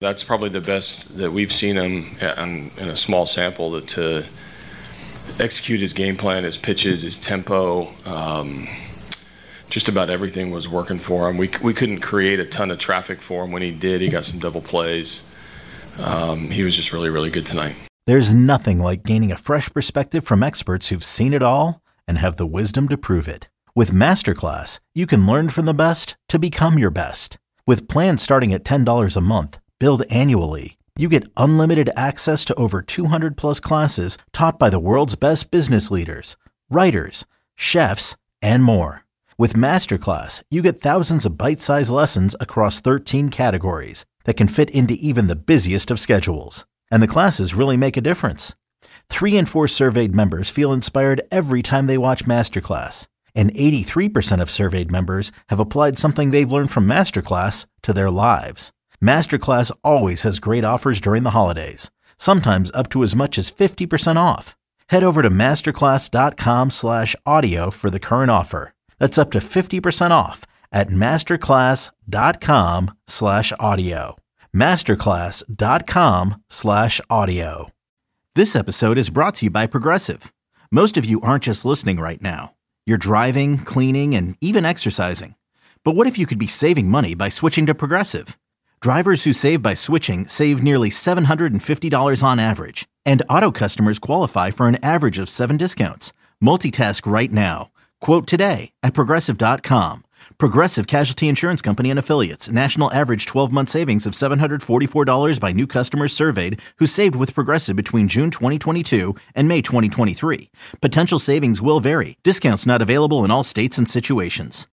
That's probably the best that we've seen him in a small sample, that to execute his game plan, his pitches, his tempo. Just about everything was working for him. We couldn't create a ton of traffic for him. When he did, he got some double plays. He was just really, really good tonight. There's nothing like gaining a fresh perspective from experts who've seen it all and have the wisdom to prove it. With Masterclass, you can learn from the best to become your best. With plans starting at $10 a month, billed annually, you get unlimited access to over 200 plus classes taught by the world's best business leaders, writers, chefs, and more. With Masterclass, you get thousands of bite-sized lessons across 13 categories that can fit into even the busiest of schedules. And the classes really make a difference. 3 in 4 surveyed members feel inspired every time they watch Masterclass. And 83% of surveyed members have applied something they've learned from Masterclass to their lives. Masterclass always has great offers during the holidays, sometimes up to as much as 50% off. Head over to masterclass.com/audio for the current offer. That's up to 50% off at masterclass.com/audio. masterclass.com/audio. This episode is brought to you by Progressive. Most of you aren't just listening right now. You're driving, cleaning, and even exercising. But what if you could be saving money by switching to Progressive? Drivers who save by switching save nearly $750 on average. And auto customers qualify for an average of 7 discounts. Multitask right now. Quote today at Progressive.com. Progressive Casualty Insurance Company and Affiliates. National average 12-month savings of $744 by new customers surveyed who saved with Progressive between June 2022 and May 2023. Potential savings will vary. Discounts not available in all states and situations.